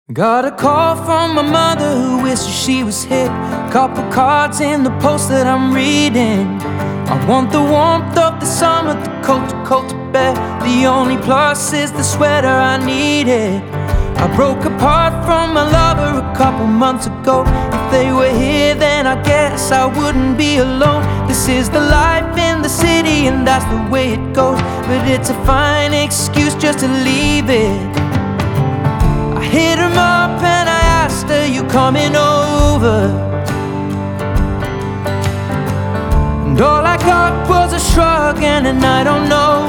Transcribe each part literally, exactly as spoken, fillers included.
Got a call from my mother who wishes she was here. Couple cards in the post that I'm reading. I want the warmth of the summer, the coat to coat to bear. The only plus is the sweater I needed. I broke apart from my lover a couple months ago. If they were here then I guess I wouldn't be alone. This is the life in the city and that's the way it goes. But it's a fine excuse just to leave it. I hit her up and I asked her, you coming over? And all I got was a shrug and an I don't know.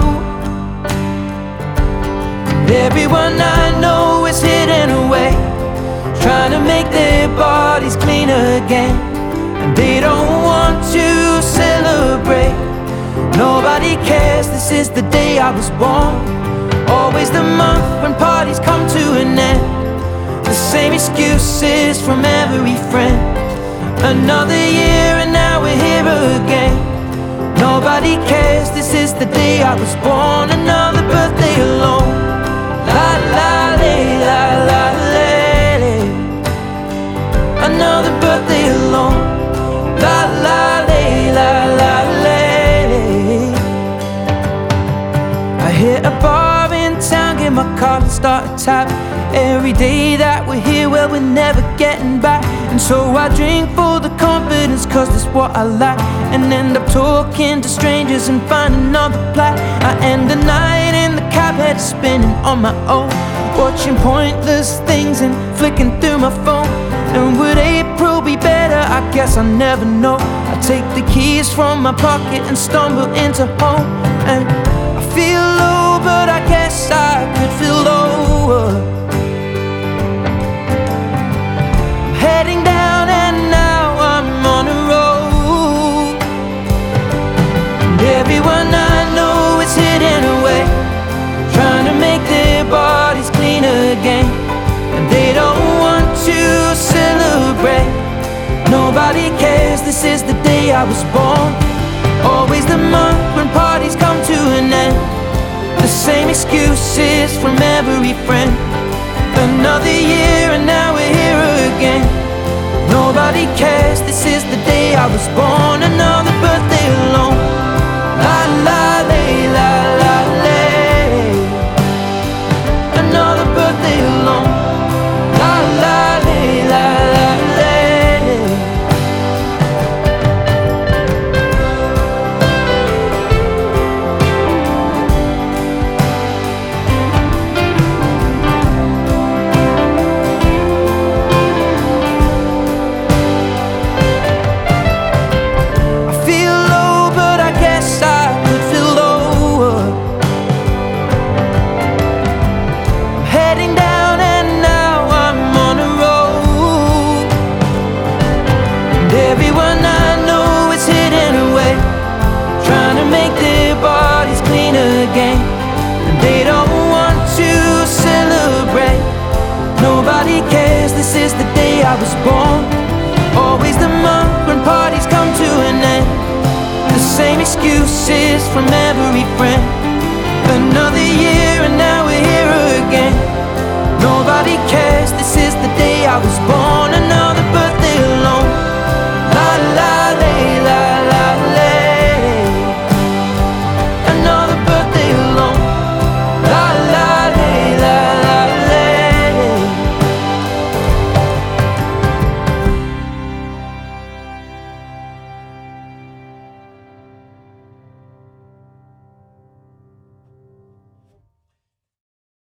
And everyone I know is hidden away, trying to make their bodies clean again. And they don't want to celebrate. Nobody cares, this is the day I was born. Always the month when parties come to an end. The same excuses from every friend. Another year and now we're here again. Nobody cares, this is the day I was born. Another birthday alone. La la lay, la la lay, lay. Another birthday alone. La la lay, la la lay, lay. I hit a bar in town, get my car and start a tap. Every day that we're here, well, we're never getting back. And so I drink for the confidence, cause that's what I lack. And end up talking to strangers and find another plat. I end the night in the cab, head spinning on my own, watching pointless things and flicking through my phone. And would April be better? I guess I never know. I take the keys from my pocket and stumble into home. And I feel low, but I guess I could feel lower. Heading down and now I'm on a road. And everyone I know is hidden away, trying to make their bodies clean again. And they don't want to celebrate. Nobody cares, this is the day I was born. Always the month when parties come to an end. The same excuses from every friend. Another year and now we're here again. Nobody cares, this is the day I was born. Another birthday alone. La la lay, la la lay. Another birthday alone. La la lay, la la lay. Everyone I know is hidden away, trying to make their bodies clean again. And they don't want to celebrate. Nobody cares, this is the day I was born. Always the month when parties come to an end. The same excuses from every friend. Another year and now we're here again. Nobody cares.